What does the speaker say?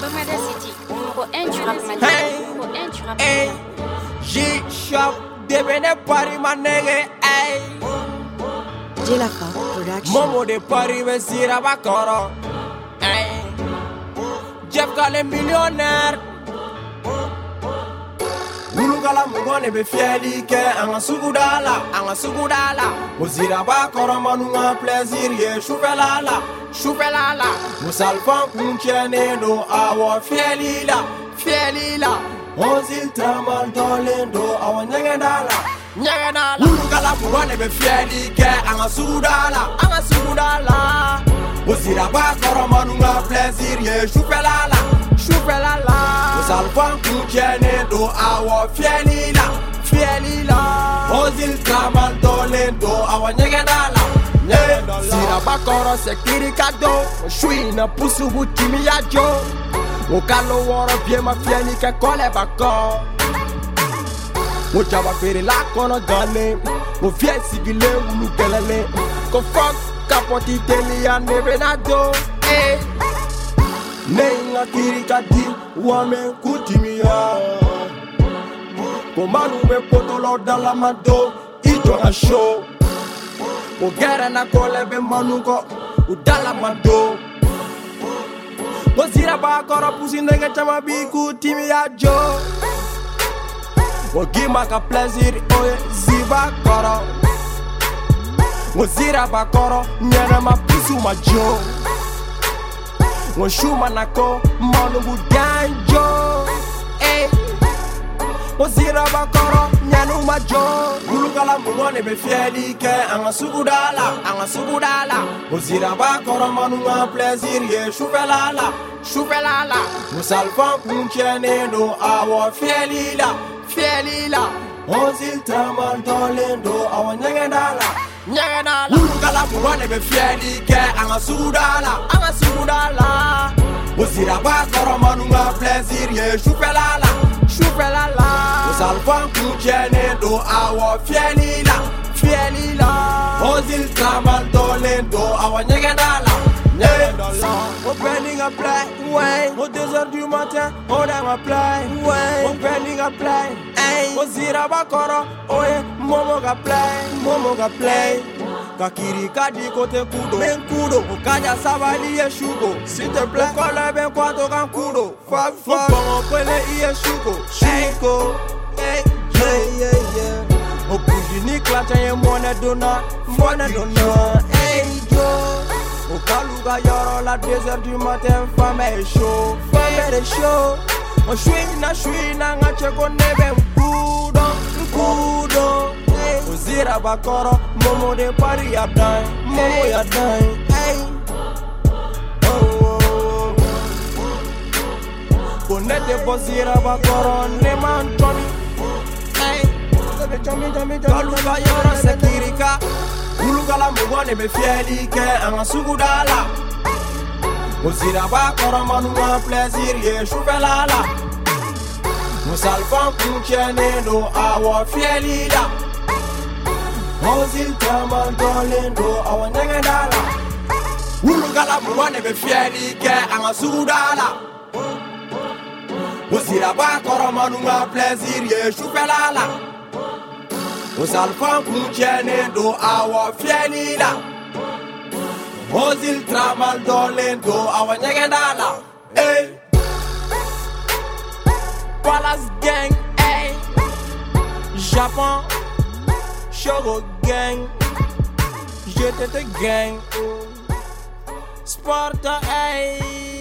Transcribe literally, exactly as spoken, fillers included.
Almada City. Pour un tu rap ma Hey, Pour un tu rap hey, G-Shop, devene Paris ma nigga, hey. Jelafa Production. Momo de Paris, me sira bakoro, hey. Jeff Gale millionnaire. Ulugala mugone be fieli ke anga sugudala, anga sugudala. Muzira bakoro manunga plaisir ye chouvelala, chouvelala. Musalfan kunchene no awa fieli la, fieli la. Ozil tramal dolendo awa nyegendala, nyegendala. Ulugala mugone be fieli ke anga sugudala, anga sugudala. Muzira bakoro manunga plaisir ye chouvelala, chouvelala. Musalfan kunchene do awa fieli la, fieli la. Ozil tramal dolendo awa nyegendala, nyegendala. Sira bakoro sekiri kado, shui na pusu butimi ya jo. Okalo woro vie ma fieni ke kole bako. Mo jaba fere la kono gane, mo vie sigile ulu kelele. Ko fuck kapoti teli ya nebe na do, eh. Nenga kiri kadi, wame kutimi ya. Ko manu be potolo dala mado, ijo na show. Ko gera na kole be manu ko, udala mado. Wazira bakoro pusi nenge chama biku timi ya jo. Wagima ka plaisir oye ziba koro. Wazira bakoro nyana ma pusu ma jo. Washuma nako manu budanjo. Eh. Wazira bakoro nyanu ma jo. Ulugala mugone be fieli ke anga sugudala, anga sugudala. Wazira bakoro manu ma plaisir ye chouvelala, chouvelala. Musalfan kunchene no awa fieli la, fieli la. Ozil tramal dolendo awa nyegendala, nyegendala. Ulugala mugone be fieli ke anga sugudala, anga sugudala. Wazira bakoro manu ma plaisir ye chouvelala, chouvelala. Musalfan kunchene do awa fieli la, fieli la. Ozil tramal dolendo awa nyegendala, nyegendala. Opening a play, ouais. Au deux heures du matin, on a play, ouais. Opening a play, hey. Ozira bakoro, oye, momo ga play, momo ga play. Kakiri kadi kote kudo, ben kudo. Okaja sabali ye shugo, s'il te plaît. Okole ben kwato kan kudo, fuck fuck. Okongo kwele iye shugo, shugo, hey, yeah yeah yeah. Okuji ni klacha ye mwone dona, mwone dona, hey yo. Okaluga yoro la deux heures du matin, femme est chaud, femme est chaud. On chouina chouina ngache konebe mkudo, mkudo. Ozira bakoro, momo de Paris ya dai, momo ya dai, hey. Oh, konete bozira bakoro, ne man Tommy, hey. Kaluga yoro sekirika. Ulugala mugone be fieli ke anga sugudala. Ozira bakoro manu ma plaisir ye chouvelala. Musalfan kunchene no awa fieli la. Ozil tramal dolendo awa nyegendala. Ulugala mugone be fieli ke anga sugudala. Ozira bakoro manu ma plaisir ye chouvelala. Musalfan kunchene do awa fieli la. Ozil tramal dolendo awa nyegendala, hey. Palace gang, hey. Japon, Shogo gang, G T T gang, Sparta, hey.